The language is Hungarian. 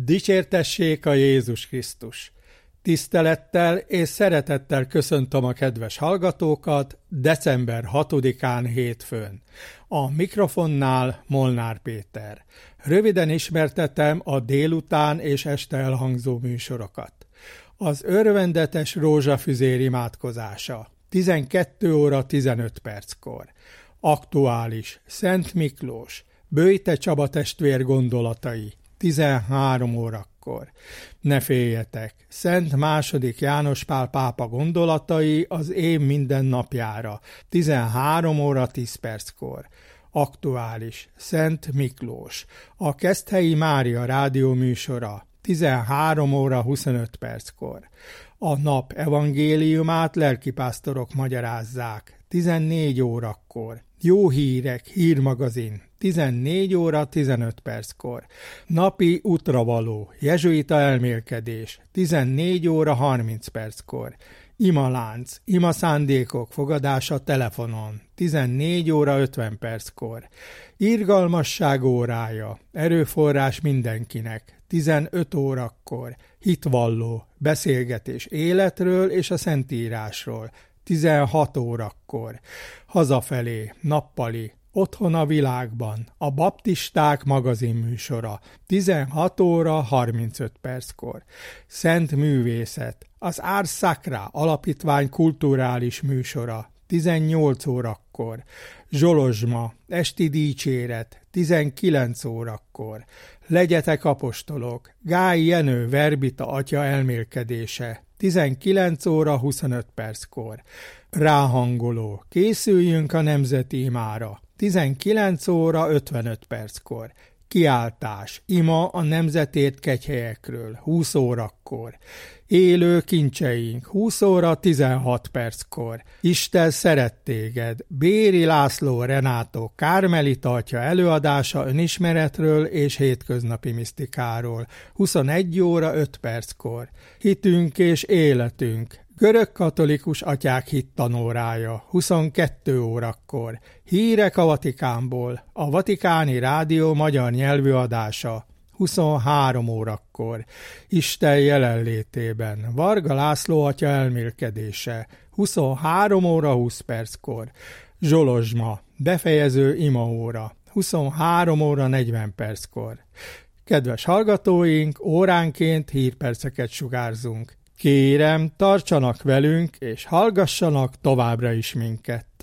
Dicsértessék a Jézus Krisztus! Tisztelettel és szeretettel köszöntöm a kedves hallgatókat december 6-án hétfőn. A mikrofonnál Molnár Péter. Röviden ismertetem a délután és este elhangzó műsorokat. Az örvendetes rózsafüzér imádkozása 12 óra 15 perckor. Aktuális Szent Miklós, Böjte Csaba testvér gondolatai 13 órakor. Ne féljetek, Szent II. János Pál pápa gondolatai az év mindennapjára 13 óra 10 perckor. Aktuális Szent Miklós, a Keszthelyi Mária rádió műsora 13 óra 25 perckor. A nap evangéliumát lelkipásztorok magyarázzák 14 órakor. Jó hírek, hírmagazin 14 óra 15 perckor. Napi útravaló, jezsuita elmélkedés 14 óra 30 perckor. Imalánc, imaszándékok fogadása telefonon 14 óra 50 perckor. Irgalmasság órája, erőforrás mindenkinek 15 órakor. Hitvalló, beszélgetés életről és a Szentírásról 16 órakor. Hazafelé, nappali, Otthon a világban, a baptisták magazinműsora 16 óra 35 perckor. Szent művészet, az Ars Sacra alapítvány kulturális műsora 18 órakor. Zsolozsma, esti dicséret 19 órakor. Legyetek apostolok, Gály Jenő Verbita atya elmélkedése 19 óra 25 perckor. Ráhangoló, készüljünk a nemzeti imára 19 óra 55 perckor. Kiáltás, ima a nemzetért kegyhelyekről 20 órakor. Élő kincseink 20 óra 16 perckor. Isten szeret téged, Béri László Renátó Kármelita atya előadása önismeretről és hétköznapi misztikáról 21 óra 5 perckor. Hitünk és életünk, görög-katolikus atyák hittanórája 22 órakor. Hírek a Vatikánból, a Vatikáni Rádió magyar nyelvű adása 23 órakor. Isten jelenlétében Varga László atya elmélkedése 23 óra 20 perckor. Zsolozsma, befejező imaóra 23 óra 40 perckor. Kedves hallgatóink, óránként hírperceket sugárzunk. Kérem, tartsanak velünk, és hallgassanak továbbra is minket.